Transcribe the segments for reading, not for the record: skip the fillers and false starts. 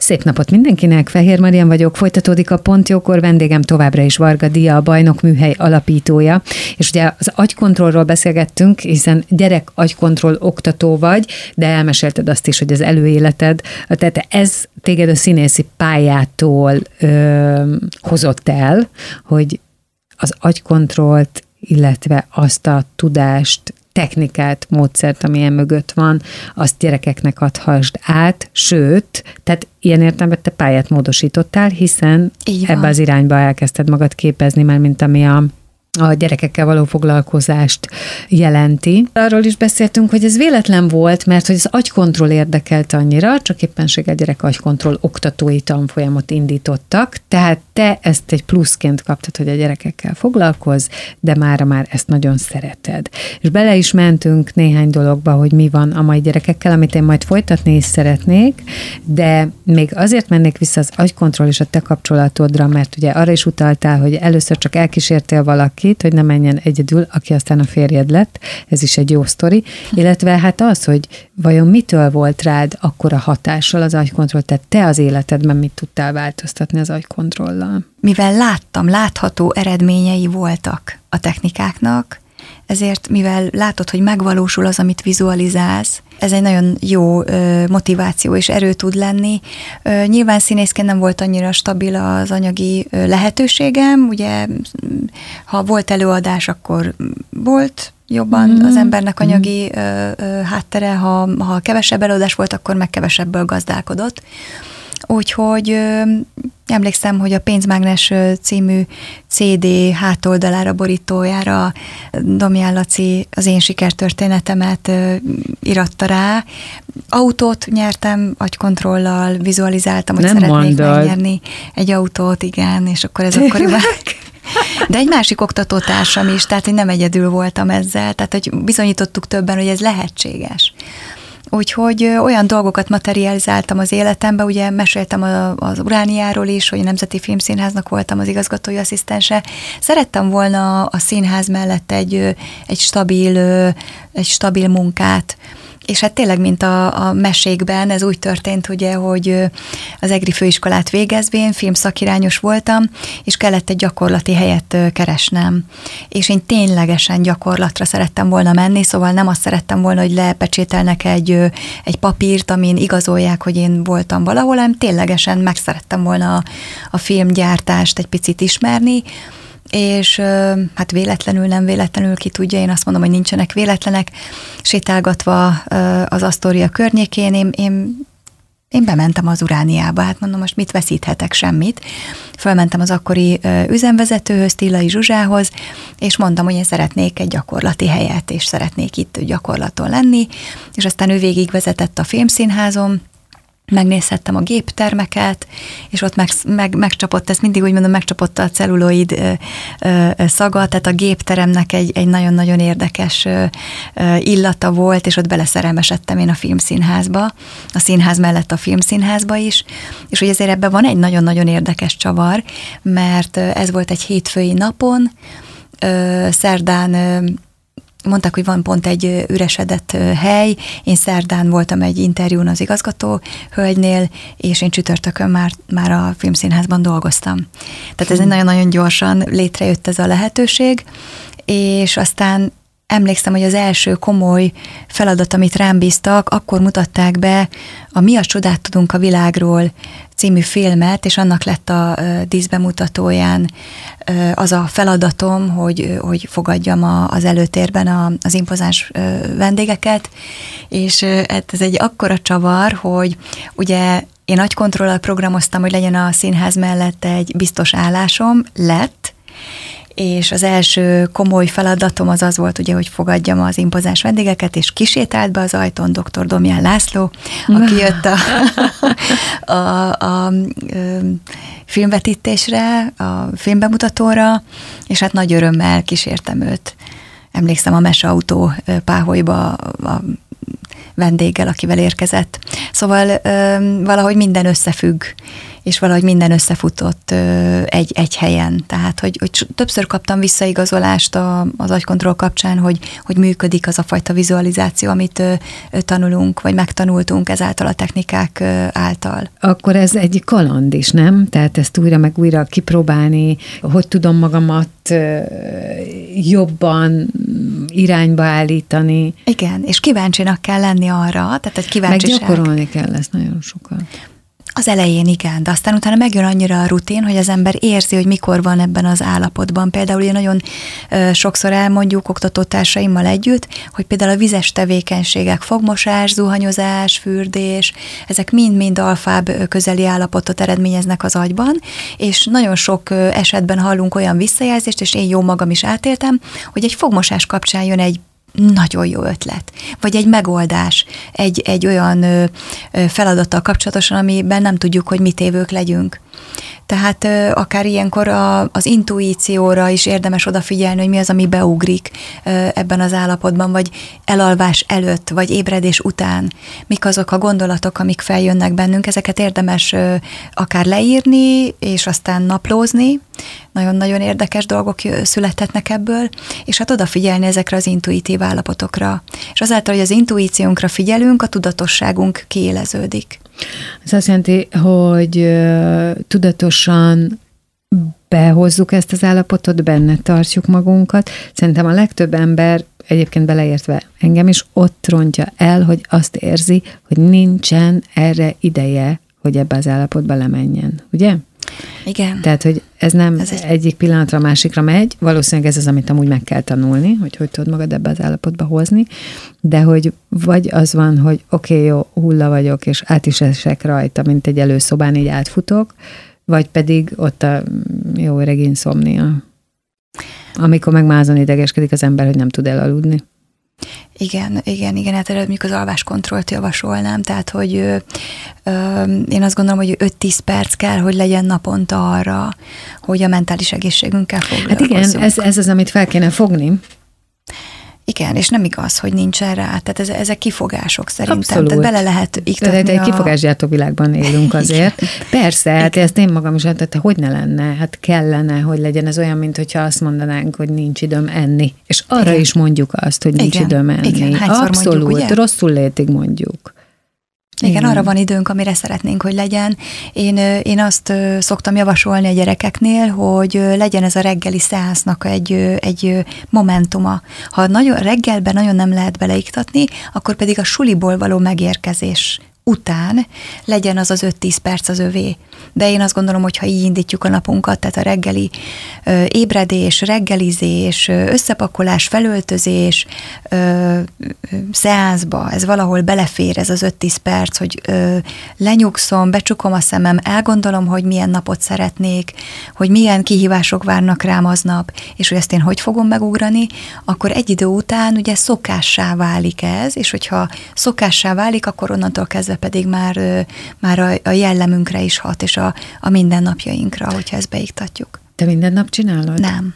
Szép napot mindenkinek, Fehér Marian vagyok, folytatódik a Pont Jókor, vendégem továbbra is Varga Dia, a Bajnok Műhely alapítója, és ugye az agykontrollról beszélgettünk, hiszen gyerek agykontroll oktató vagy, de elmesélted azt is, hogy az előéleted, tehát ez téged a színészi pályától hozott el, hogy az agykontrollt, illetve azt a tudást, technikát, módszert, ami mögött van, azt gyerekeknek adhassd át, sőt, tehát ilyen értelemben te pályát módosítottál, hiszen ebbe az irányba elkezdted magad képezni, már mint ami a gyerekekkel való foglalkozást jelenti. Arról is beszéltünk, hogy ez véletlen volt, mert hogy az agykontroll érdekelt annyira, csak éppenséggel gyerek agykontroll oktatói tanfolyamot indítottak, tehát te ezt egy pluszként kaptad, hogy a gyerekekkel foglalkozz, de már ezt nagyon szereted. És bele is mentünk néhány dologba, hogy mi van a mai gyerekekkel, amit én majd folytatni is szeretnék, de még azért mennék vissza az agykontroll és a te kapcsolatodra, mert ugye arra is utaltál, hogy először csak elkísértél valakit, hogy ne menjen egyedül, aki aztán a férjed lett, ez is egy jó sztori, illetve hát az, hogy vajon mitől volt rád akkora hatással az agykontroll, tehát te az életedben mit tudtál változtatni az agykontrollal? Mivel látható eredményei voltak a technikáknak, ezért mivel látod, hogy megvalósul az, amit vizualizálsz, ez egy nagyon jó motiváció és erő tud lenni. Nyilván színészként nem volt annyira stabil az anyagi lehetőségem, ugye ha volt előadás, akkor volt jobban az embernek anyagi háttere, ha kevesebb előadás volt, akkor meg kevesebből gazdálkodott. Úgyhogy emlékszem, hogy a Pénzmágnes című CD hátoldalára, borítójára Domján Laci az én sikertörténetemet iratta rá. Autót nyertem agykontrollal, vizualizáltam, hogy szeretnék megnyerni egy autót, igen, és akkor ez akkoriban... De egy másik oktatótársam is, tehát én nem egyedül voltam ezzel, tehát hogy bizonyítottuk többen, hogy ez lehetséges. Úgyhogy olyan dolgokat materializáltam az életembe, ugye meséltem az Urániáról is, hogy a Nemzeti Filmszínháznak voltam az igazgatói asszisztense. Szerettem volna a színház mellett egy stabil munkát, és hát tényleg, mint a mesékben, ez úgy történt, ugye, hogy az EGRI főiskolát végezvén filmszakirányos voltam, és kellett egy gyakorlati helyet keresnem. És én ténylegesen gyakorlatra szerettem volna menni, szóval nem azt szerettem volna, hogy lepecsételnek egy papírt, amin igazolják, hogy én voltam valahol, hanem ténylegesen meg szerettem volna a filmgyártást egy picit ismerni, és hát véletlenül, nem véletlenül, ki tudja, én azt mondom, hogy nincsenek véletlenek, sétálgatva az Asztória környékén, én bementem az Urániába, hát mondom, most mit veszíthetek, semmit. Fölmentem az akkori üzemvezetőhöz, Tillai Zsuzsához, és mondtam, hogy én szeretnék egy gyakorlati helyet, és szeretnék itt gyakorlaton lenni, és aztán ő végigvezetett a Filmszínházon, megnézhettem a géptermeket, és ott megcsapott, ezt mindig úgy mondom, megcsapott a celluloid szaga, tehát a gépteremnek egy nagyon-nagyon érdekes illata volt, és ott beleszerelmesedtem én a Filmszínházba, a színház mellett a Filmszínházba is, és hogy ezért ebben van egy nagyon-nagyon érdekes csavar, mert ez volt egy hétfői napon, szerdán mondták, hogy van pont egy üresedett hely, én szerdán voltam egy interjún az igazgató hölgynél, és én csütörtökön már a Filmszínházban dolgoztam. Tehát ez egy nagyon-nagyon gyorsan létrejött ez a lehetőség, és aztán emlékszem, hogy az első komoly feladat, amit rám bíztak, akkor mutatták be a Mi a csodát tudunk a világról című filmet, és annak lett a díszbemutatóján az a feladatom, hogy fogadjam az előtérben az impozáns vendégeket, és ez egy akkora csavar, hogy ugye én agykontrollal programoztam, hogy legyen a színház mellett egy biztos állásom, lett, és az első komoly feladatom az volt, ugye, hogy fogadjam az impozáns vendégeket, és kisétált be az ajtón dr. Domján László, aki jött a filmvetítésre, a filmbemutatóra, és hát nagy örömmel kísértem őt. Emlékszem a meseautó páholyba a vendéggel, akivel érkezett. Szóval valahogy minden összefügg, és valahogy minden összefutott egy helyen. Tehát, hogy többször kaptam visszaigazolást az agykontroll kapcsán, hogy működik az a fajta vizualizáció, amit tanulunk, vagy megtanultunk ezáltal a technikák által. Akkor ez egy kaland is, nem? Tehát ezt újra meg újra kipróbálni, hogy tudom magamat jobban irányba állítani. Igen, és kíváncsinak kell lenni arra, tehát egy kíváncsiság. Meg gyakorolni kell ezt nagyon sokat. Az elején igen, de aztán utána megjön annyira a rutin, hogy az ember érzi, hogy mikor van ebben az állapotban. Például ugye nagyon sokszor elmondjuk oktatótársaimmal együtt, hogy például a vizes tevékenységek, fogmosás, zuhanyozás, fürdés, ezek mind-mind alfább közeli állapotot eredményeznek az agyban, és nagyon sok esetben hallunk olyan visszajelzést, és én jó magam is átéltem, hogy egy fogmosás kapcsán jön egy nagyon jó ötlet, vagy egy megoldás, egy olyan feladattal kapcsolatosan, amiben nem tudjuk, hogy mit évők legyünk. Tehát akár ilyenkor az intuícióra is érdemes odafigyelni, hogy mi az, ami beugrik ebben az állapotban, vagy elalvás előtt, vagy ébredés után. Mik azok a gondolatok, amik feljönnek bennünk, ezeket érdemes akár leírni, és aztán naplózni. Nagyon-nagyon érdekes dolgok születhetnek ebből, és hát odafigyelni ezekre az intuitív állapotokra. És azáltal, hogy az intuíciónkra figyelünk, a tudatosságunk kiéleződik. Ez azt jelenti, hogy tudatosan behozzuk ezt az állapotot, benne tartjuk magunkat. Szerintem a legtöbb ember, egyébként beleértve engem is, ott rontja el, hogy azt érzi, hogy nincsen erre ideje, hogy ebbe az állapotba lemenjen. Ugye? Igen. Tehát, hogy ez nem egyik pillanatra a másikra megy, valószínűleg ez az, amit amúgy meg kell tanulni, hogy tudod magad ebbe az állapotba hozni, de hogy vagy az van, hogy oké, jó, hulla vagyok, és át is esek rajta, mint egy előszobán, így átfutok, vagy pedig ott a jó öreg inszomnia, amikor meg mázon idegeskedik az ember, hogy nem tud elaludni. Igen, hát mondjuk az alváskontrollt javasolnám, tehát, hogy én azt gondolom, hogy 5-10 perc kell, hogy legyen naponta arra, hogy a mentális egészségünkkel foglalkozzunk. Hát igen, ez az, amit fel kéne fogni. Igen, és nem igaz, hogy nincsen rá. Tehát ezek kifogások szerintem. Abszolút. Tehát bele lehet iktatni de egy kifogásgyártó világban élünk azért. Persze, hát ezt én magam is, tehát hogy ne lenne, hát kellene, hogy legyen ez olyan, mint hogyha azt mondanánk, hogy nincs időm enni. És arra igen. is mondjuk azt, hogy nincs időm enni. Igen. Abszolút, mondjuk, ugye? Rosszul létig mondjuk. Igen, arra van időnk, amire szeretnénk, hogy legyen. Én azt szoktam javasolni a gyerekeknél, hogy legyen ez a reggeli szeánsznak egy momentuma. Ha reggelben nagyon nem lehet beleiktatni, akkor pedig a suliból való megérkezés után legyen az 5-10 perc az övé. De én azt gondolom, hogy ha így indítjuk a napunkat, tehát a reggeli ébredés, reggelizés, összepakolás, felöltözés, szeánszba, ez valahol belefér, ez az 5-10 perc, hogy lenyugszom, becsukom a szemem, elgondolom, hogy milyen napot szeretnék, hogy milyen kihívások várnak rám aznap, és hogy ezt én hogy fogom megugrani, akkor egy idő után ugye szokássá válik ez, és hogyha szokássá válik, akkor onnantól kezdve pedig már a jellemünkre is hat, és a mindennapjainkra, hogyha ezt beiktatjuk. Te minden nap csinálod? Nem.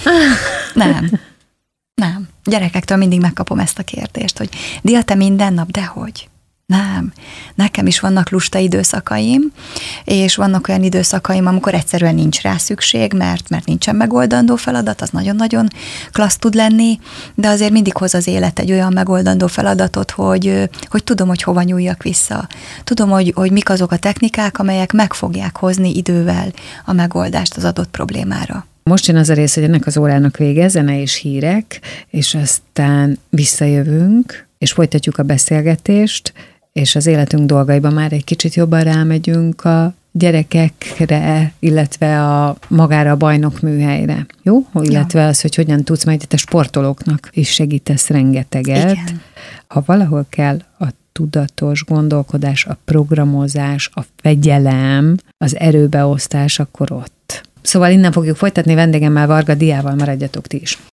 Nem. Gyerekektől mindig megkapom ezt a kérdést, hogy Dia, te minden nap, dehogy? Nem. Nekem is vannak lusta időszakaim, és vannak olyan időszakaim, amikor egyszerűen nincs rá szükség, mert nincsen megoldandó feladat, az nagyon-nagyon klassz tud lenni, de azért mindig hoz az élet egy olyan megoldandó feladatot, hogy tudom, hogy hova nyúljak vissza. Tudom, hogy mik azok a technikák, amelyek meg fogják hozni idővel a megoldást az adott problémára. Most jön az a rész, hogy ennek az órának vége, zene és hírek, és aztán visszajövünk, és folytatjuk a beszélgetést, és az életünk dolgaiban már egy kicsit jobban rámegyünk a gyerekekre, illetve magára a bajnok műhelyre. Jó? Illetve az, hogy hogyan tudsz, majd itt a sportolóknak is segítesz rengeteget. Igen. Ha valahol kell a tudatos gondolkodás, a programozás, a fegyelem, az erőbeosztás, akkor ott. Szóval innen fogjuk folytatni, vendégemmel, Varga Diával, maradjatok ti is.